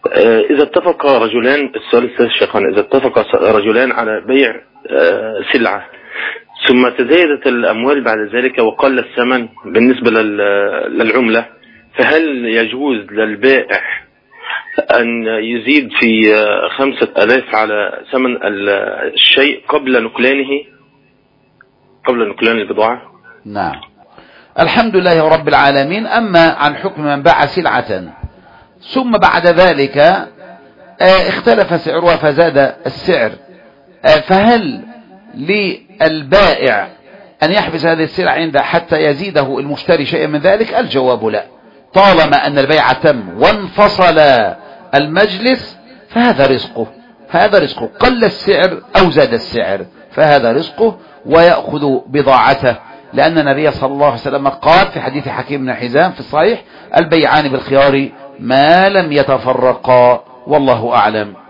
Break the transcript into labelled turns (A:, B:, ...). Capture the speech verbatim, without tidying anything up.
A: إذا اتفق رجلان، السؤال الثالث شيخنا، إذا اتفق رجلان على بيع سلعة ثم تزايدت الأموال بعد ذلك وقل الثمن بالنسبة للعملة، فهل يجوز للبائع أن يزيد في خمسة ألاف على ثمن الشيء قبل نقلانه قبل نقلان البضاعة؟
B: نعم. الحمد لله رب العالمين. أما عن حكم من باع سلعة ثم بعد ذلك اختلف سعرها فزاد السعر، فهل للبائع أن يحبس هذه السلعة عنده حتى يزيده المشتري شيئا من ذلك؟ الجواب لا. طالما أن البيع تم وانفصل المجلس فهذا رزقه، هذا رزقه، قل السعر أو زاد السعر فهذا رزقه ويأخذ بضاعته، لأن النبي صلى الله عليه وسلم قال في حديث حكيم بن حزام في الصحيح: البيعان بالخيار ما لم يتفرقا، والله أعلم.